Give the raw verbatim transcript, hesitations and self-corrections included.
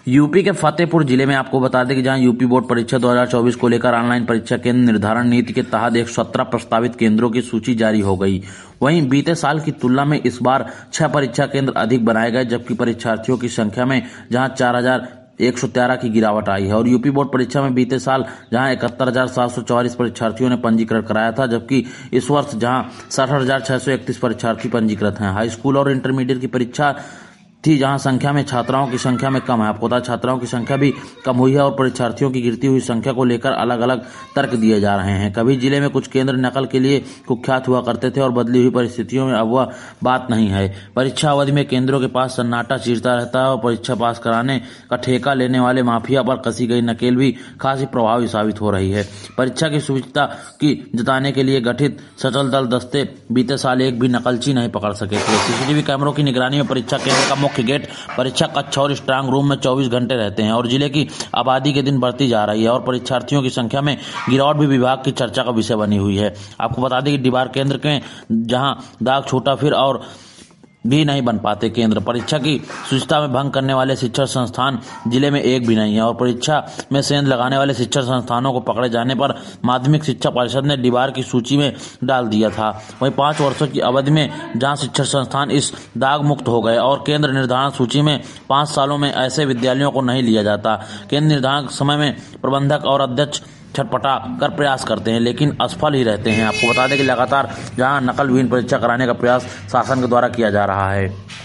UP के फतेहपुर जिले में आपको बता दें कि जहां यूपी बोर्ड परीक्षा दो हज़ार चौबीस को लेकर ऑनलाइन परीक्षा केंद्र निर्धारण नीति के तहत एक सौ सत्रह प्रस्तावित केंद्रों की सूची जारी हो गई। वहीं बीते साल की तुलना में इस बार छह परीक्षा केंद्र अधिक बनाए गए, जबकि परीक्षार्थियों की संख्या में जहां चार हजार एक सौ तेरह की गिरावट आई है। और यूपी बोर्ड परीक्षा में बीते साल जहां इकहत्तर हजार सात सौ चौवालीस परीक्षार्थियों ने पंजीकरण कराया था, जबकि इस वर्ष जहां सड़सठ हजार छह सौ इकतीस परीक्षार्थी पंजीकृत हैं। हाई स्कूल और इंटरमीडिएट की परीक्षा थी जहां संख्या में छात्राओं की संख्या में कम है। आपको बता छात्राओं की संख्या भी कम हुई है और परीक्षार्थियों की गिरती हुई संख्या को लेकर अलग अलग तर्क दिए जा रहे हैं। कभी जिले में कुछ केंद्र नकल के लिए कुख्यात हुआ करते थे और बदली हुई परिस्थितियों में अब वह बात नहीं है। परीक्षा अवधि में केंद्रों के पास सन्नाटा चीरता रहता है और परीक्षा पास कराने का ठेका लेने वाले माफिया पर कसी गई नकेल भी खासी प्रभावी साबित हो रही है। परीक्षा की सुविधा की जताने के लिए गठित सचल दल दस्ते बीते साल एक भी नकलची नहीं पकड़ सके थे। सीसीटीवी कैमरों की निगरानी में परीक्षा केंद्र का मुख्य गेट, परीक्षा कक्ष और स्ट्रांग रूम में चौबीस घंटे रहते हैं और जिले की आबादी के दिन बढ़ती जा रही है और परीक्षार्थियों की संख्या में गिरावट भी विभाग की चर्चा का विषय बनी हुई है। आपको बता दें कि डिबार केंद्र के जहां दाग छोटा फिर और भी नहीं बन पाते केंद्र, परीक्षा की शुचिता में भंग करने वाले शिक्षण संस्थान जिले में एक भी नहीं है और परीक्षा में सेंध लगाने वाले शिक्षण संस्थानों को पकड़े जाने पर माध्यमिक शिक्षा परिषद ने डिबार की सूची में डाल दिया था। वहीं पांच वर्षों की अवधि में जहां शिक्षण संस्थान इस दाग मुक्त हो गए और केंद्र निर्धारण सूची में पांच सालों में ऐसे विद्यालयों को नहीं लिया जाता। केंद्र निर्धारण समय में प्रबंधक और अध्यक्ष छटपटा कर प्रयास करते हैं लेकिन असफल ही रहते हैं। आपको बता दें कि लगातार जहां नकलविहीन परीक्षा कराने का प्रयास शासन के द्वारा किया जा रहा है।